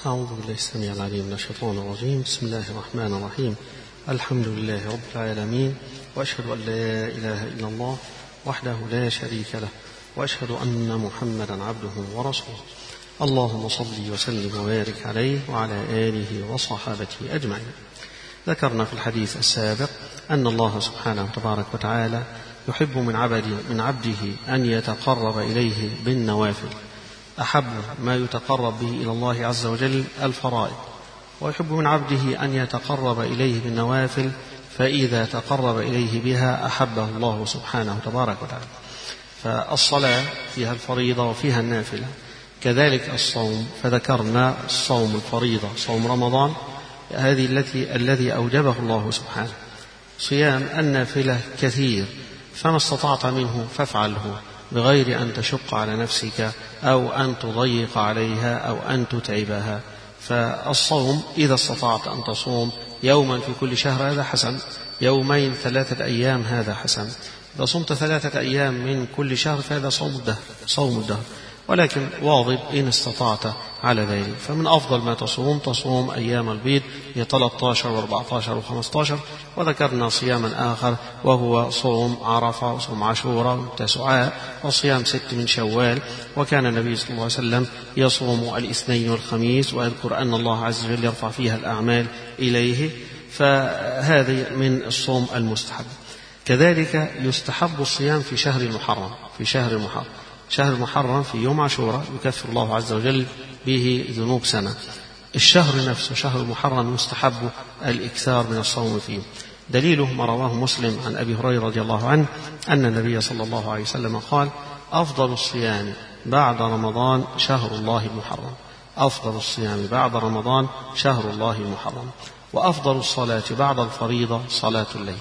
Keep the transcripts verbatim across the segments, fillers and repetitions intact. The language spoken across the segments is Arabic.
أعوذ بالله السميع العليم من الشيطان الرجيم. بسم الله الرحمن الرحيم. الحمد لله رب العالمين، وأشهد أن لا إله إلا الله وحده لا شريك له، وأشهد أن محمدا عبده ورسوله. اللهم صل وسلم وبارك عليه وعلى آله وصحابته أجمعين. ذكرنا في الحديث السابق أن الله سبحانه تبارك وتعالى يحب من عبده, من عبده أن يتقرب إليه بالنوافل. أحب ما يتقرب به إلى الله عز وجل الفرائض، ويحب من عبده أن يتقرب إليه بالنوافل، فإذا تقرب إليه بها أحبه الله سبحانه تبارك وتعالى. فالصلاة فيها الفريضة وفيها النافلة، كذلك الصوم، فذكرنا الصوم الفريضة صوم رمضان هذه التي الذي أوجبه الله سبحانه. صيام النافلة كثير، فما استطعت منه فافعله بغير أن تشق على نفسك أو أن تضيق عليها أو أن تتعبها. فالصوم إذا استطعت أن تصوم يوما في كل شهر هذا حسن، يومين ثلاثة أيام هذا حسن، إذا صمت ثلاثة أيام من كل شهر فهذا صوم الدهر صوم الدهر ولكن واظب إن استطعت على ذلك. فمن أفضل ما تصوم تصوم أيام البيض هي ثلاثة عشر وأربعة عشر وخمسة عشر. وذكرنا صياما آخر وهو صوم عرفة وصوم عاشوراء وتسعاء وصيام ست من شوال. وكان النبي صلى الله عليه وسلم يصوم الاثنين والخميس، ويذكر أن الله عز وجل يرفع فيها الأعمال إليه، فهذه من الصوم المستحب. كذلك يستحب الصيام في شهر المحرم في شهر المحرم شهر المحرم في يوم عاشوراء يكفر الله عز وجل به ذنوب سنة. الشهر نفسه شهر المحرم يستحب الإكثار من الصوم فيه. دليله ما رواه مسلم عن أبي هريرة رضي الله عنه أن النبي صلى الله عليه وسلم قال: أفضل الصيام بعد رمضان شهر الله المحرم أفضل الصيام بعد رمضان شهر الله المحرم وأفضل الصلاة بعد الفريضة صلاة الليل.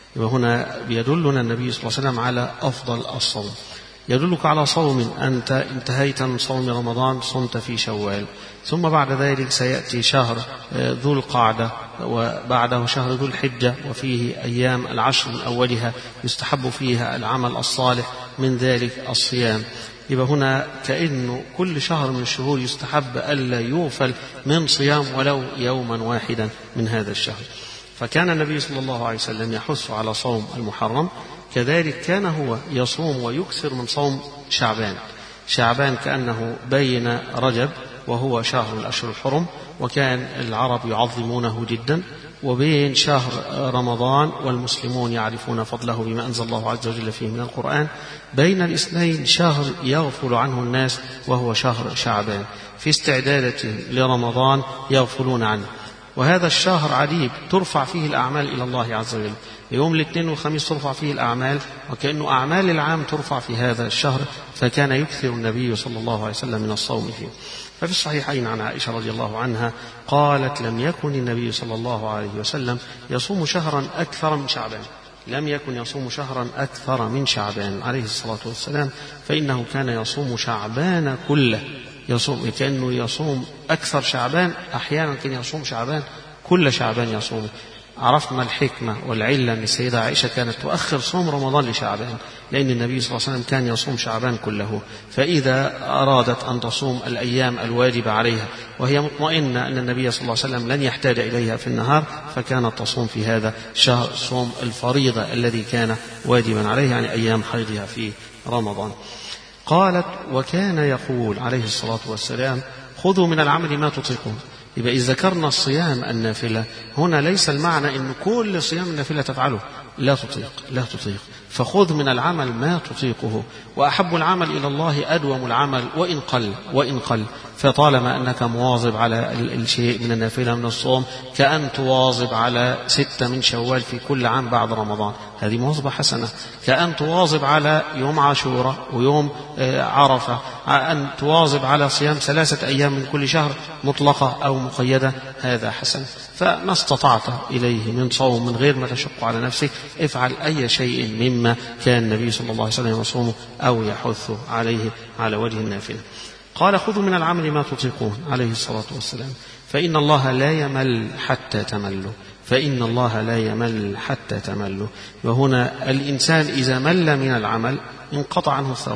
وهنا بيدلنا النبي صلى الله عليه وسلم على أفضل الصوم، يدلك على صوم أنت انتهيت من صوم رمضان صمت في شوال، ثم بعد ذلك سيأتي شهر ذو القعدة، وبعده شهر ذو الحجة، وفيه أيام العشر من أولها يستحب فيها العمل الصالح، من ذلك الصيام. يبقى هنا كأنه كل شهر من الشهور يستحب ألا يغفل من صيام ولو يوما واحدا من هذا الشهر. فكان النبي صلى الله عليه وسلم يحث على صوم المحرم، كذلك كان هو يصوم ويكثر من صوم شعبان. شعبان كأنه بين رجب وهو شهر الأشهر الحرم، وكان العرب يعظمونه جدا، وبين شهر رمضان والمسلمون يعرفون فضله بما أنزل الله عز وجل فيه من القرآن. بين الاثنين شهر يغفل عنه الناس وهو شهر شعبان، في استعدادته لرمضان يغفلون عنه. وهذا الشهر عجيب، ترفع فيه الأعمال إلى الله عز وجل. يوم الاثنين والخميس ترفع فيه الأعمال، وكأنه أعمال العام ترفع في هذا الشهر، فكان يكثر النبي صلى الله عليه وسلم من الصوم فيه. ففي الصحيحين عن عائشة رضي الله عنها قالت: لم يكن النبي صلى الله عليه وسلم يصوم شهرا أكثر من شعبان لم يكن يصوم شهرا أكثر من شعبان عليه الصلاة والسلام، فإنه كان يصوم شعبان كله، يصوم كأنه يصوم أكثر شعبان، أحيانا كان يصوم شعبان كل شعبان يصوم. عرفنا الحكمة والعلة أن السيدة عائشة كانت تؤخر صوم رمضان لشعبان، لأن النبي صلى الله عليه وسلم كان يصوم شعبان كله. فإذا أرادت أن تصوم الأيام الواجبة عليها وهي مطمئنة أن النبي صلى الله عليه وسلم لن يحتاج إليها في النهار، فكانت تصوم في هذا الشهر صوم الفريضة الذي كان واجبا عليها، يعني أيام حيضها في رمضان. قالت: وكان يقول عليه الصلاة والسلام: خذوا من العمل ما تطيقون. يبقى إذا ذكرنا الصيام النافلة هنا ليس المعنى أن كل صيام النافلة تفعله، لا تطيق لا تطيق فخذ من العمل ما تطيقه. وأحب العمل إلى الله أدوم العمل وإن قل وإن قل فطالما أنك مواظب على الشيء من النافلة من الصوم، كأن تواظب على ستة من شوال في كل عام بعد رمضان، هذه مواظبة حسنة. كأن تواظب على يوم عاشوراء ويوم عرفة، أن تواظب على صيام ثلاثة أيام من كل شهر مطلقة أو مقيدة، هذا حسن. فما استطعت إليه من صوم من غير ما تشق على نفسك، افعل أي شيء مما كان النبي صلى الله عليه وسلم يصومه أو يحث عليه على وجه النافلة. قال: خذوا من العمل ما تطيقون عليه الصلاة والسلام، فإن الله لا يمل حتى تملوا فإن الله لا يمل حتى تملوا. وهنا الإنسان إذا مل من العمل انقطع عنه الثواب،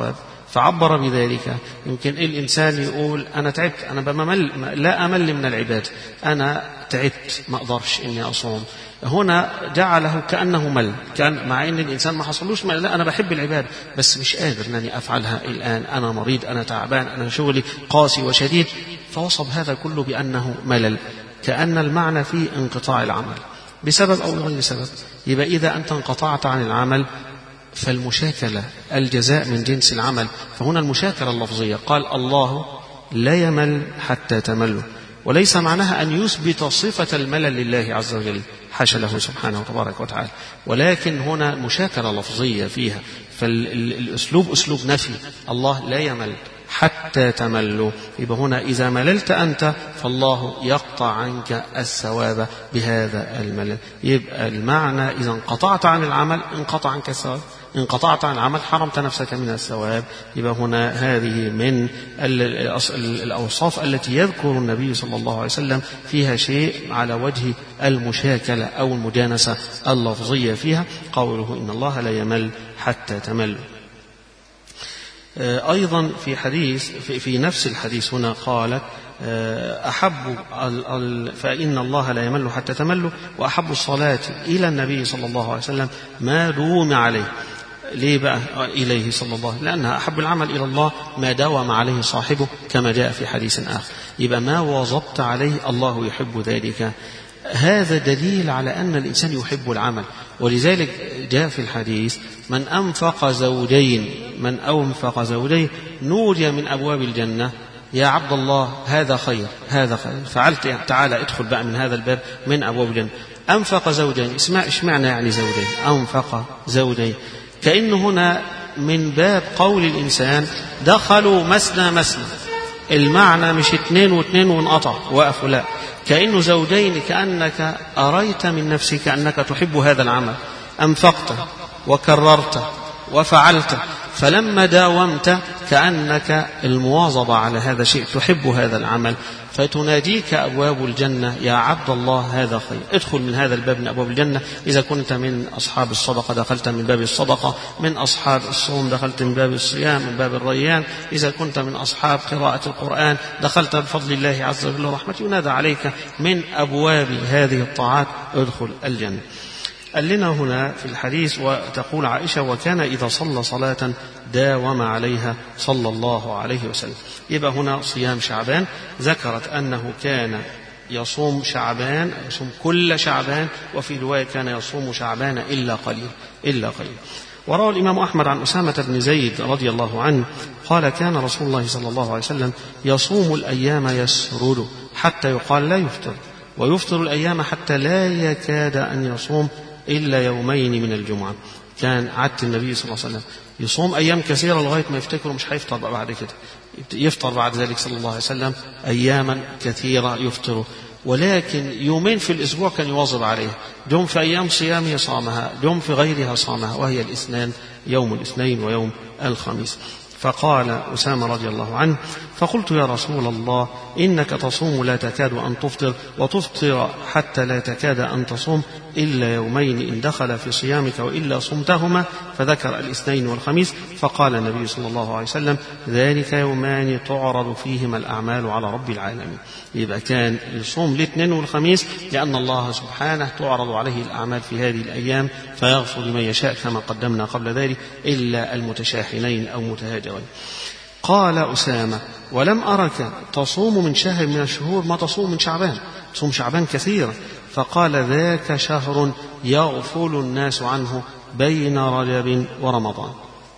فعبر بذلك. يمكن الإنسان يقول أنا تعبت، أنا بممل، لا أمل من العبادة، أنا تعبت ما أقدرش إني أصوم. هنا جعله كأنه مل، كان مع إن الإنسان ما حصلوش مل، لا أنا بحب العبادة بس مش قادر أنني أفعلها الآن، أنا مريض، أنا تعبان، أنا شغلي قاسي وشديد. فوصف هذا كله بأنه ملل، كأن المعنى فيه انقطاع العمل بسبب أو غير سبب. يبقى إذا أنت انقطعت عن العمل فالمشاكلة الجزاء من جنس العمل. فهنا المشاكلة اللفظية، قال الله لا يمل حتى تملوا، وليس معناها أن يثبت صفة الملل لله عز وجل، حاشا له سبحانه وتبارك وتعالى، ولكن هنا مشاكلة لفظية فيها، فالأسلوب أسلوب نفي، الله لا يمل حتى تملوا. يبقى هنا إذا مللت أنت فالله يقطع عنك الثواب بهذا الملل. يبقى المعنى إذا انقطعت عن العمل انقطع عنك الثواب، انقطعت عن العمل حرمت نفسك من الثواب. يبقى هنا هذه من الأوصاف التي يذكر النبي صلى الله عليه وسلم فيها شيء على وجه المشاكلة أو المجانسة اللفظية فيها، قوله إن الله لا يمل حتى تملوا. أيضا في حديث في نفس الحديث هنا قالت أحب فإن الله لا يمل حتى تملوا، وأحب الصلاة إلى النبي صلى الله عليه وسلم ما دوم عليه. ليه بقى إليه صلى الله عليه وسلم؟ لأنها أحب العمل إلى الله ما داوم عليه صاحبه، كما جاء في حديث آخر. يبقى ما واظبت عليه الله يحب ذلك. هذا دليل على أن الإنسان يحب العمل، ولذلك جاء في الحديث من أنفق زوجين من أنفق زوجين نودي من أبواب الجنة يا عبد الله هذا خير، هذا خير، فعلت تعالى ادخل بقى من هذا الباب من أبواب الجنة. أنفق زوجين، اسمع اشمعنى يعني زوجين؟ أنفق زوجين كأن هنا من باب قول الإنسان دخلوا مسنا مسنا، المعنى مش اتنين واتنين وانقطع وقفوا، لا، كأنه زوجين، كأنك أريت من نفسك أنك تحب هذا العمل، أنفقت وكررت وفعلت، فلما داومت كأنك المواظبة على هذا الشيء تحب هذا العمل، فتناديك أبواب الجنة يا عبد الله هذا خير، ادخل من هذا الباب من أبواب الجنة. إذا كنت من أصحاب الصدقة دخلت من باب الصدقة، من أصحاب الصوم دخلت من باب الصيام من باب الريان، إذا كنت من أصحاب قراءة القرآن دخلت بفضل الله عز وجل ورحمته، ينادى عليك من أبواب هذه الطاعات ادخل الجنة. قال لنا هنا في الحديث وتقول عائشة وكان إذا صلى صلاة داوم عليها صلى الله عليه وسلم. يبقى هنا صيام شعبان، ذكرت أنه كان يصوم شعبان، يصوم كل شعبان، وفي رواية كان يصوم شعبان إلا قليل إلا قليل. وروى الإمام أحمد عن أسامة بن زيد رضي الله عنه قال كان رسول الله صلى الله عليه وسلم يصوم الأيام يسرد حتى يقال لا يفطر، ويفطر الأيام حتى لا يكاد أن يصوم إلا يومين من الجمعة. كان عادة النبي صلى الله عليه وسلم يصوم أيام كثيرة لغاية ما يفتكروا مش هيفطر بعد كده، يفطر بعد ذلك صلى الله عليه وسلم أياما كثيرة يفطر، ولكن يومين في الأسبوع كان يواظب عليها، يوم في أيام صيامه صامها، يوم في غيرها صامها، وهي الاثنين، يوم الاثنين ويوم الخميس. فقال أسامة رضي الله عنه فقلت يا رسول الله إنك تصوم لا تكاد أن تفطر، وتفطر حتى لا تكاد أن تصوم إلا يومين إن دخل في صيامك وإلا صمتهما، فذكر الاثنين والخميس. فقال النبي صلى الله عليه وسلم ذلك يومان تعرض فيهما الأعمال على رب العالمين. يبقى كان يصوم الاثنين والخميس لأن الله سبحانه تعرض عليه الأعمال في هذه الأيام فيغفر لمن يشاء كما قدمنا قبل ذلك إلا المتشاحنين أو متهاجرين. قال أسامة ولم أرك تصوم من شهر من الشهور ما تصوم من شعبان، تصوم شعبان كثيرا. فقال ذاك شهر يغفل الناس عنه بين رجب ورمضان،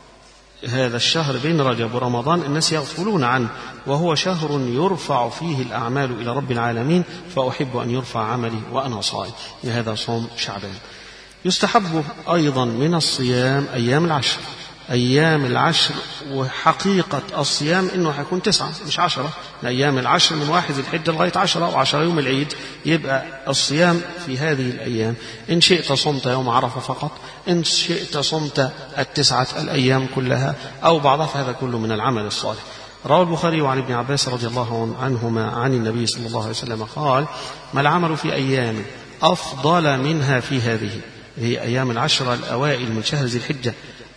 هذا الشهر بين رجب ورمضان الناس يغفلون عنه، وهو شهر يرفع فيه الأعمال إلى رب العالمين، فأحب أن يرفع عملي وأنا صائم. هذا صوم شعبان. يستحب أيضا من الصيام أيام العشر، أيام العشر، وحقيقة الصيام إنه حيكون تسعة مش عشرة، أيام العشر من واحد ذي الحجة لغاية عشرة، وعشرة يوم العيد. يبقى الصيام في هذه الأيام إن شئت صمت يوم عرفة فقط، إن شئت صمت التسعة الأيام كلها أو بعضها، فهذا كله من العمل الصالح. روى البخاري وعن ابن عباس رضي الله عنهما عن النبي صلى الله عليه وسلم قال ما العمل في أيام أفضل منها في هذه، هي أيام العشرة الأوائل من شهر ذي الحجة،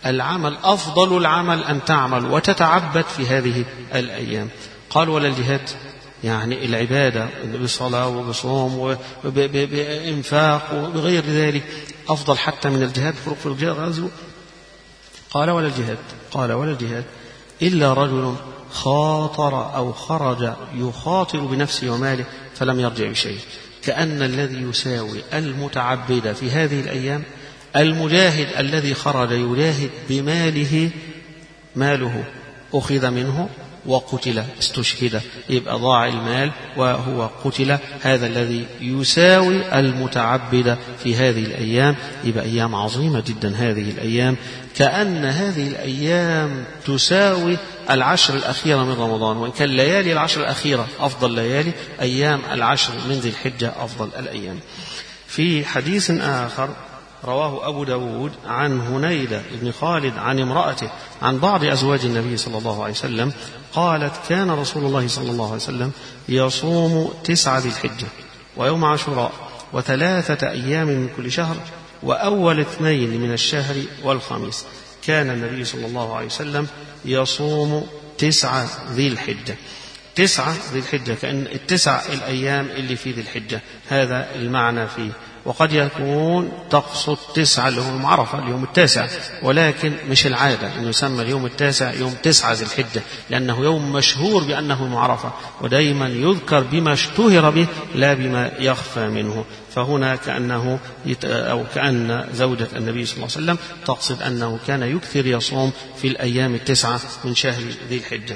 العمل أفضل العمل أن تعمل وتتعبد في هذه الأيام. قال ولا الجهاد؟ يعني العبادة بصلاة وبصوم وبإنفاق وبغير ذلك أفضل حتى من الجهاد؟ فرق في الجهاد غزو. قال ولا الجهاد؟ قال ولا الجهاد إلا رجل خاطر أو خرج يخاطر بنفسه وماله فلم يرجع بشيء. كأن الذي يساوي المتعبد في هذه الأيام المجاهد الذي خرج يجاهد بماله، ماله أخذ منه وقتل استشهد، يبقى ضاع المال وهو قتل. هذا الذي يساوي المتعبد في هذه الأيام. يبقى أيام عظيمة جدا هذه الأيام، كأن هذه الأيام تساوي العشر الأخيرة من رمضان، وإن كان ليالي العشر الأخيرة أفضل ليالي، أيام العشر من ذي الحجة أفضل الأيام. في حديث آخر رواه أبو داود عن هنيدة بن خالد عن امرأته عن بعض أزواج النبي صلى الله عليه وسلم قالت: كان رسول الله صلى الله عليه وسلم يصوم تسعة ذي الحجة ويوم عاشوراء وثلاثة أيام من كل شهر وأول اثنين من الشهر والخميس. كان النبي صلى الله عليه وسلم يصوم تسعة ذي الحجة. تسعة ذي الحجة كأن التسع الأيام اللي في ذي الحجة، هذا المعنى فيه. وقد يكون تقصد تسعة اللي هو عرفة اليوم التاسع، ولكن مش العادة أنه يسمى اليوم التاسع يوم تسعة ذي الحجة، لأنه يوم مشهور بأنه عرفة، ودائما يذكر بما اشتهر به لا بما يخفى منه. فهنا كأنه يت... أو كأن زوجة النبي صلى الله عليه وسلم تقصد أنه كان يكثر يصوم في الأيام التسعة من شهر ذي الحجة.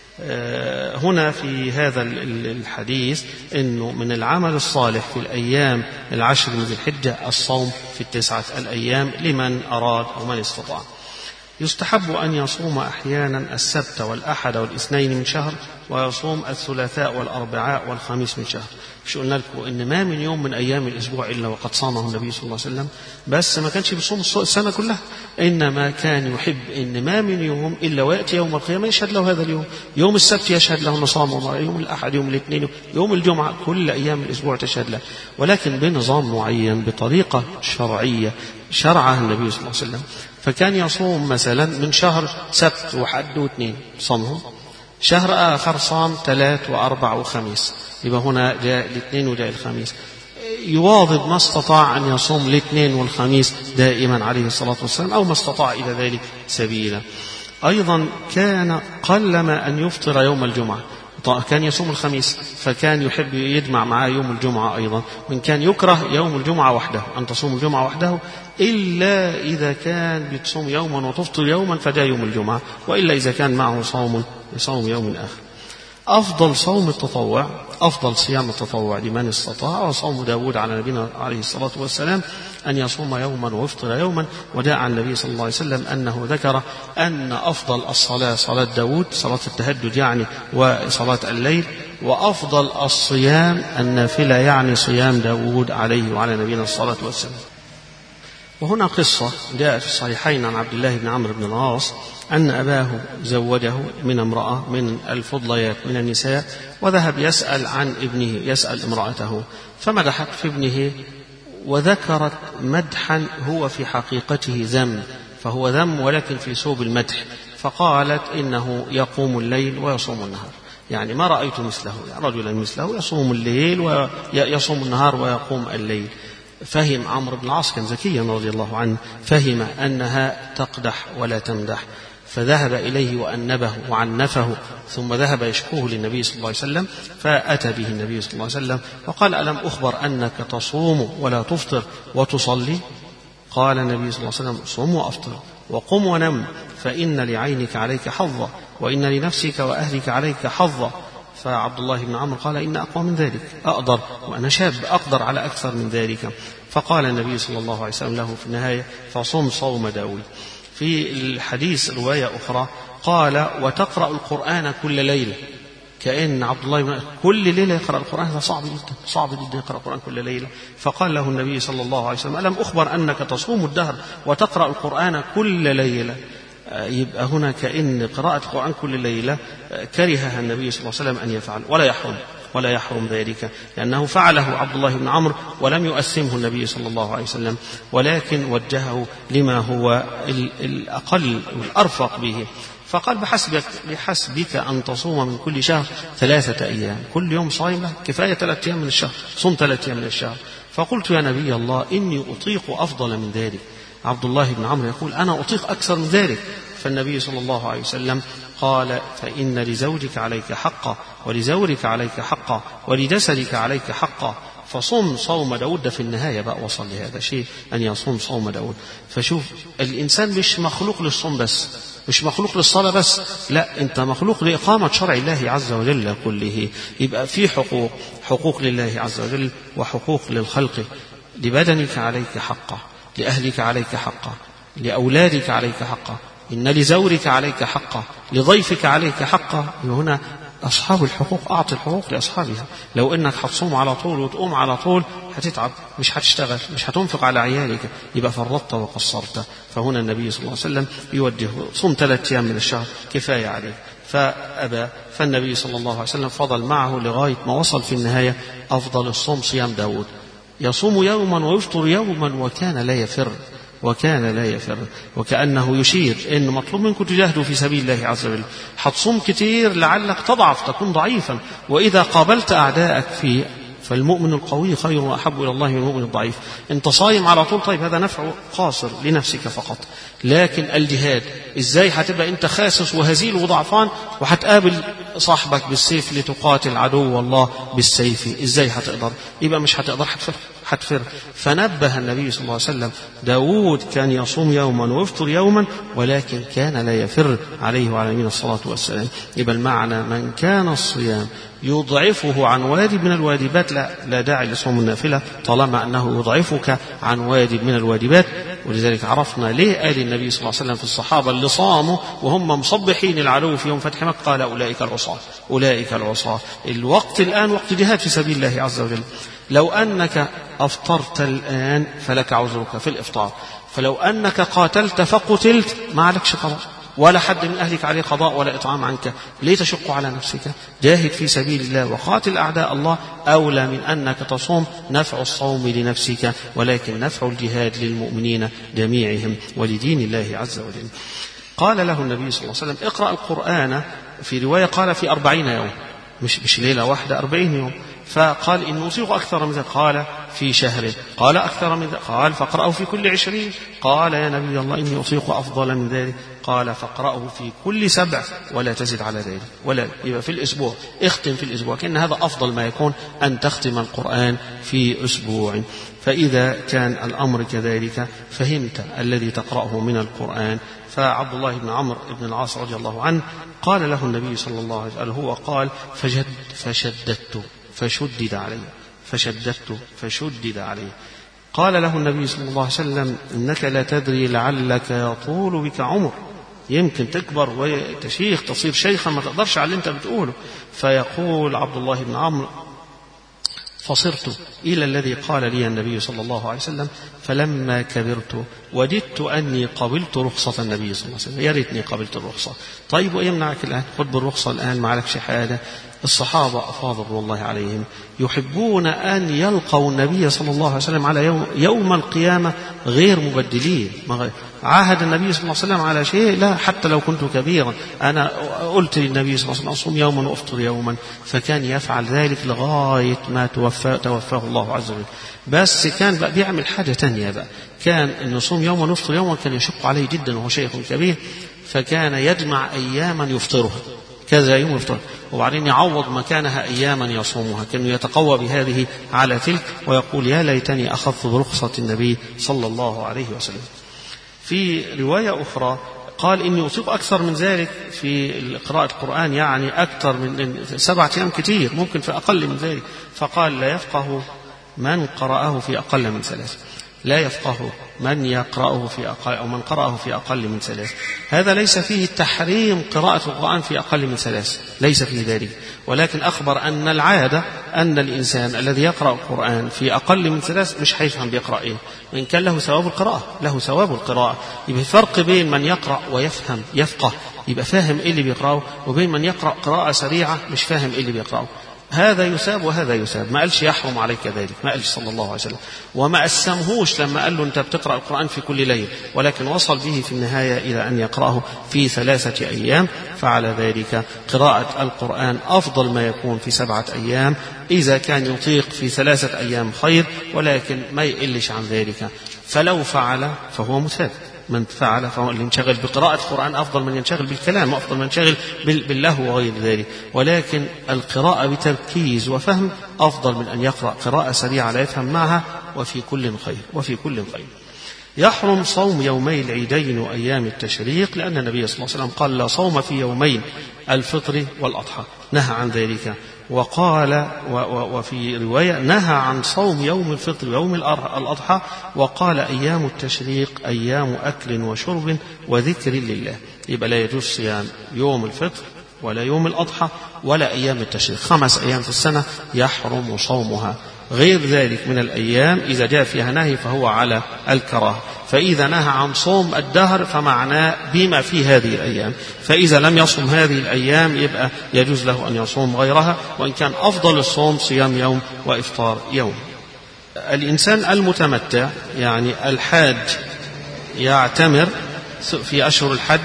هنا في هذا الحديث أنه من العمل الصالح في الأيام العشر من ذي الحجة الصوم في التسعة الأيام لمن أراد أو من استطاع. يستحب أن يصوم أحيانا السبت والأحد والاثنين من شهر، ويصوم الثلاثاء والأربعاء والخميس من شهر. مش قلنا لكم إن ما من يوم من أيام الأسبوع إلا وقد صامه النبي صلى الله عليه وسلم، بس ما كانش بيصوم السنة كلها، إنما كان يحب إن ما من يوم إلا ويأتي يوم القيامة يشهد له هذا اليوم. يوم السبت يشهد له أنه صام، يوم الأحد، يوم الاثنين، يوم الجمعة، كل أيام الأسبوع تشهد له، ولكن بنظام معين بطريقة شرعية شرعها النبي صلى الله عليه وسلم. فكان يصوم مثلا من شهر سبت وحد واثنين صامهم، شهر آخر صام ثلاث وأربع وخميس، يبقى هنا جاء الاثنين وجاء الخميس. يواظب ما استطاع أن يصوم الاثنين والخميس دائما عليه الصلاة والسلام، أو ما استطاع إلى ذلك سبيلا. أيضا كان قلما أن يفطر يوم الجمعة، كان يصوم الخميس فكان يحب يجمع معاه يوم الجمعة أيضا، وإن كان يكره يوم الجمعة وحده أن تصوم الجمعة وحده، إلا إذا كان بتصوم يوما وتفطر يوما فجاء يوم الجمعة، وإلا إذا كان معه صوم يصوم يوم آخر. أفضل صوم التطوع، أفضل صيام التطوع لمن استطاع، وصوم داود على نبينا عليه الصلاة والسلام أن يصوم يوما ويفطر يوما. وجاء عن النبي صلى الله عليه وسلم أنه ذكر أن أفضل الصلاة صلاة داود، صلاة التهجد يعني وصلاة الليل، وأفضل الصيام النافلة يعني صيام داود عليه وعلى نبينا الصلاة والسلام. وهنا قصة جاءت في الصحيحين عن عبد الله بن عمرو بن العاص أن أباه زوجه من امرأة من الفضليات من النساء، وذهب يسأل عن ابنه، يسأل امرأته، فمدحت في ابنه وذكرت مدحا هو في حقيقته ذم، فهو ذم ولكن في صوب المدح، فقالت إنه يقوم الليل ويصوم النهار، يعني ما رأيت مثله، يعني رجلا مثله يصوم الليل ويصوم النهار ويقوم الليل. فهم عمرو بن العاص كان ذكيا رضي الله عنه، فهم أنها تقدح ولا تمدح، فذهب إليه وأنبه وعنفه، ثم ذهب يشكوه للنبي صلى الله عليه وسلم، فأتى به النبي صلى الله عليه وسلم وقال: ألم أخبر أنك تصوم ولا تفطر وتصلي؟ قال النبي صلى الله عليه وسلم: صم وأفطر وقم ونم، فإن لعينك عليك حظا وإن لنفسك وأهلك عليك حظا. فعبد الله بن عمرو قال: إن أقوى من ذلك، أقدر، وأنا شاب أقدر على أكثر من ذلك. فقال النبي صلى الله عليه وسلم له في النهاية: فصم صوم داود. في الحديث رواية أخرى قال: وتقرأ القرآن كل ليلة، كأن عبد الله بن كل ليلة يقرأ القرآن، هذا صعب جدا، صعب جدا يقرأ القرآن كل ليلة. فقال له النبي صلى الله عليه وسلم: ألم أخبر أنك تصوم الدهر وتقرأ القرآن كل ليلة؟ يبقى هنا كأن قراءة القرآن كل ليلة كرهها النبي صلى الله عليه وسلم أن يفعل، ولا يحرم، ولا يحرم ذلك، لأنه فعله عبد الله بن عمرو ولم يؤسمه النبي صلى الله عليه وسلم، ولكن وجهه لما هو الأقل والأرفق به. فقال بحسبك, بحسبك أن تصوم من كل شهر ثلاثة أيام، كل يوم صائم كفاية ثلاثة أيام من الشهر، صم ثلاثة أيام من الشهر. فقلت يا نبي الله إني أطيق أفضل من ذلك. عبد الله بن عمرو يقول أنا أطيق أكثر من ذلك. فالنبي صلى الله عليه وسلم قال فإن لزوجك عليك حقا، ولزورك عليك حقا، ولجسدك عليك حقا، فصوم صوم داود. في النهاية بقى وصل لهذا شيء أن يصوم صوم داود. فشوف الإنسان مش مخلوق للصوم بس، مش مخلوق للصلاة بس، لا أنت مخلوق لإقامة شرع الله عز وجل كله. يبقى في حقوق، حقوق لله عز وجل وحقوق للخلق. لبدنك عليك حقا، لأهلك عليك حقا، لأولادك عليك حقا، إن لزورك عليك حقا، لضيفك عليك حقا. هنا أصحاب الحقوق أعطي الحقوق لأصحابها. لو إنك هتصوم على طول وتقوم على طول هتتعب، مش هتشتغل، مش هتنفق على عيالك، يبقى فرطت وقصرت. فهنا النبي صلى الله عليه وسلم يوجه صوم ثلاثة أيام من الشهر كفاية عليه، فأبى. فالنبي صلى الله عليه وسلم فضل معه لغاية ما وصل في النهاية أفضل الصوم صيام داود، يصوم يوما ويفطر يوما وكان لا يفر، وكان لا يفر. وكأنه يشير إن مطلوب منكم تجاهدوا في سبيل الله عز وجل، حتصوم كتير لعلك تضعف تكون ضعيفا، وإذا قابلت أعداءك في فالمؤمن القوي خير وأحب إلى الله من المؤمن الضعيف. أنت صايم على طول، طيب هذا نفع قاصر لنفسك فقط. لكن الجهاد إزاي هتبقى أنت خاسس وهزيل وضعفان وهتقابل صاحبك بالسيف لتقاتل عدو الله بالسيف؟ إزاي هتقدر؟ يبقى مش هتقدر، هتفر هتفر. فنبه النبي صلى الله عليه وسلم داود كان يصوم يوما ويفطر يوما ولكن كان لا يفر عليه وعلى نبينا الصلاة والسلام. يبقى المعنى من كان الصيام يضعفه عن واجب من الواجبات لا, لا داعي لصوم النافلة طالما أنه يضعفك عن واجب من الواجبات. ولذلك عرفنا ليه قال النبي صلى الله عليه وسلم في الصحابة اللي صاموا وهم مصبحين العدو في يوم فتح مكة قال أولئك العصاة، أولئك العصاة. الوقت الآن وقت جهاد في سبيل الله عز وجل. لو أنك أفطرت الآن فلك عذرك في الإفطار، فلو أنك قاتلت فقتلت ما عليكش قضاء، ولا حد من أهلك عليه قضاء ولا إطعام عنك. ليه تشق على نفسك؟ جاهد في سبيل الله وقاتل أعداء الله أولى من أنك تصوم. نفع الصوم لنفسك ولكن نفع الجهاد للمؤمنين جميعهم ولدين الله عز وجل. قال له النبي صلى الله عليه وسلم اقرأ القرآن، في رواية قال في أربعين يوم، مش, مش ليلة واحدة، أربعين يوم. فقال إن أطيق أكثر من ذلك، قال في شهر، قال أكثر من ذلك، قال فاقرأه في كل عشرين، قال يا نبي الله إني أطيق أفضل من ذلك، قال فاقرأه في كل سبع ولا تزد على ذلك. ولا يبقى في الأسبوع، اختم في الأسبوع، كأن هذا أفضل ما يكون أن تختم القرآن في أسبوع. فإذا كان الأمر كذلك فهمت الذي تقرأه من القرآن. فعبد الله بن عمرو بن العاص رضي الله عنه قال له النبي صلى الله عليه وسلم، هو قال فجد فشددت فشدد عليه، فشددت فشدد عليه. قال له النبي صلى الله عليه وسلم إنك لا تدري لعلك يطول بك عمر، يمكن تكبر وتشيخ تصير شيخا ما تقدرش على اللي انت بتقوله. فيقول عبد الله بن عمرو فصرت إلى الذي قال لي النبي صلى الله عليه وسلم فلما كبرت وددت أني قبلت رخصة النبي صلى الله عليه وسلم، يا ريتني قبلت الرخصة. طيب ويمنعك الآن؟ خذ بالرخصة الآن، ما عليك شهادة. الصحابة أفاضل والله عليهم يحبون أن يلقوا النبي صلى الله عليه وسلم على يوم, يوم القيامة غير مبدلين. عاهد النبي صلى الله عليه وسلم على شيء لا، حتى لو كنت كبيرا أنا قلت للنبي صلى الله عليه وسلم أصوم يوما وأفطر يوما، فكان يفعل ذلك لغاية ما توفى توفاه الله عز وجل. بس كان بقى بيعمل حاجة تانية بقى، كان أن يصوم يوما ويفطر يوما كان يشق عليه جدا وهو شيخ كبير، فكان يجمع أياما يفطرها كذا يوم يفطر وبعدين يعوض مكانها أياما يصومها، كان يتقوى بهذه على تلك ويقول يا ليتني أخذت برخصة النبي صلى الله عليه وسلم. في رواية أخرى قال إني أطيق أكثر من ذلك في قراءة القرآن، يعني أكثر من سبعة أيام كتير، ممكن في أقل من ذلك. فقال لا يفقه من قرأه في أقل من ثلاث، لا يفقه من يقرأه في أقل أو من قرأه في أقل من ثلاث. هذا ليس فيه تحريم قراءة القرآن في أقل من ثلاث، ليس فيه ذلك، ولكن أخبر أن العادة أن الإنسان الذي يقرأ القرآن في أقل من ثلاث مش هيفهم بيقرأ إيه، وإن كان له ثواب القراءة، له ثواب القراءة. يبقى فرق بين من يقرأ ويفهم يفقه يبقى فاهم إيه اللي بيقرأه، وبين من يقرأ قراءة سريعة مش فاهم إيه اللي بيقرأه. هذا يثاب وهذا يثاب، ما قالش يحرم عليك ذلك، ما قالش صلى الله عليه وسلم، وما أسمهوش لما قال له أنت بتقرأ القرآن في كل ليلة، ولكن وصل به في النهاية إلى أن يقرأه في ثلاثة أيام. فعلى ذلك قراءة القرآن أفضل ما يكون في سبعة أيام، إذا كان يطيق في ثلاثة أيام خير، ولكن ما يقلش عن ذلك. فلو فعل فهو مثاب، من فعل فهو اللي ينشغل بقراءة القرآن أفضل من ينشغل بالكلام، أفضل من ينشغل باللهو وغير ذلك، ولكن القراءة بتركيز وفهم أفضل من أن يقرأ قراءة سريعة لا يفهم معها. وفي كل خير، وفي كل خير. يحرم صوم يومي العيدين وأيام التشريق، لأن النبي صلى الله عليه وسلم قال لا صوم في يومين الفطر والأضحى، نهى عن ذلك. وقال وفي رواية نهى عن صوم يوم الفطر ويوم الأضحى، وقال أيام التشريق أيام أكل وشرب وذكر لله. يبقى لا يجوز صيام يوم الفطر ولا يوم الأضحى ولا أيام التشريق، خمس أيام في السنة يحرم صومها. غير ذلك من الأيام إذا جاء فيها نهي فهو على الكراهة، فإذا نهى عن صوم الدهر فمعناه بما في هذه الأيام، فإذا لم يصوم هذه الأيام يبقى يجوز له أن يصوم غيرها، وإن كان أفضل الصوم صيام يوم وإفطار يوم. الإنسان المتمتع يعني الحاج يعتمر في أشهر الحج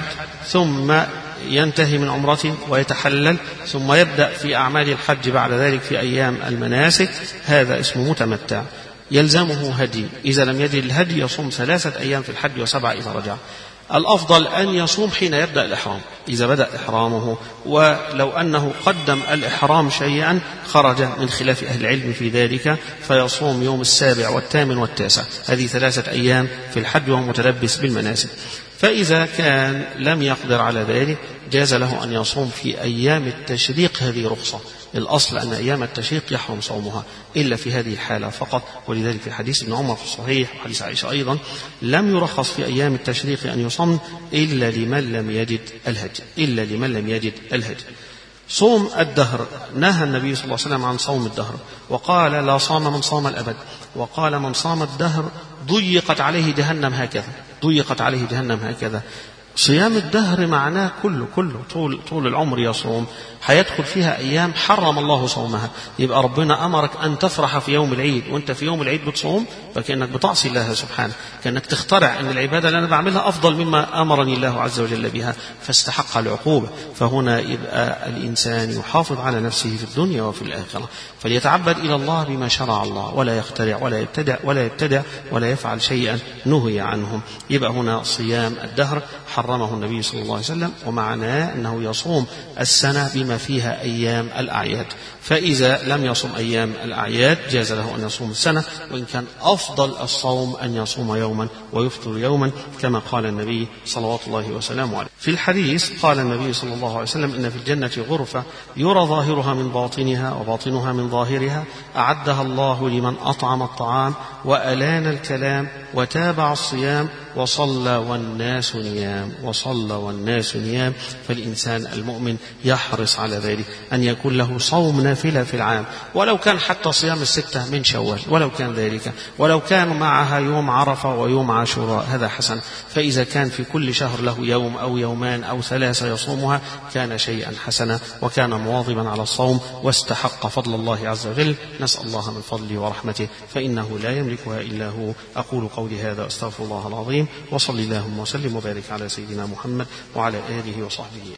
ثم ينتهي من عمرته ويتحلل ثم يبدأ في أعمال الحج بعد ذلك في أيام المناسك، هذا اسمه متمتع. يلزمه هدي، إذا لم يجد الهدي يصوم ثلاثة أيام في الحج وسبعة إذا رجع. الأفضل أن يصوم حين يبدأ الإحرام، إذا بدأ إحرامه، ولو أنه قدم الإحرام شيئا خرج من خلاف أهل العلم في ذلك، فيصوم يوم السابع والثامن والتاسع، هذه ثلاثة أيام في الحج وهو متلبس بالمناسك. فإذا كان لم يقدر على ذلك جاز له أن يصوم في أيام التشريق، هذه رخصة. الأصل أن أيام التشريق يحرم صومها إلا في هذه الحالة فقط، ولذلك في حديث ابن عمر في الصحيح وحديث عائشة أيضا لم يرخص في أيام التشريق أن يصوم إلا لمن لم يجد الهدي، إلا لمن لم يجد الهدي. صوم الدهر نهى النبي صلى الله عليه وسلم عن صوم الدهر، وقال لا صام من صام الأبد، وقال من صام الدهر ضيقت عليه جهنم هكذا، ضيقت عليه جهنم هكذا. صيام الدهر معناه كله كله طول طول العمر يصوم، هيدخل فيها أيام حرم الله صومها. يبقى ربنا أمرك أن تفرح في يوم العيد وأنت في يوم العيد بتصوم، فكأنك بتعصي الله سبحانه، كأنك تخترع أن العبادة اللي أنا بعملها أفضل مما أمرني الله عز وجل بها، فاستحق العقوبة. فهنا يبقى الإنسان يحافظ على نفسه في الدنيا وفي الآخرة، فليتعبد إلى الله بما شرع الله، ولا يخترع ولا يبتدع ولا يبتدع ولا يفعل شيئا نهي عنه. يبقى هنا صيام الدهر حرمه النبي صلى الله عليه وسلم، ومعناه أنه يصوم السنة بما فيها أيام الأعياد. فإذا لم يصوم أيام الأعياد جاز له أن يصوم السنة، وإن كان أفضل الصوم أن يصوم يوما ويفطر يوما، كما قال النبي صلوات الله وسلامه عليه. في الحديث قال النبي صلى الله عليه وسلم إن في الجنة غرفة يرى ظاهرها من باطنها وباطنها من ظاهرها، أعدها الله لمن أطعم الطعام وألان الكلام وتابع الصيام وصلى والناس نيام، وصلى والناس نيام. فالإنسان المؤمن يحرص على ذلك أن يكون له صوم نافلة في العام، ولو كان حتى صيام الستة من شوال، ولو كان ذلك، ولو كان معها يوم عرفة ويوم عاشوراء، هذا حسن. فإذا كان في كل شهر له يوم أو يومان أو ثلاثة يصومها كان شيئا حسنا، وكان مواظبا على الصوم واستحق فضل الله عز وجل. نسأل الله من فضله ورحمته فإنه لا يملكها إلا هو. أقول قولي هذا أستغفر الله العظيم، وصلي اللهم وسلم وبارك على سيدنا محمد وعلى آله وصحبه.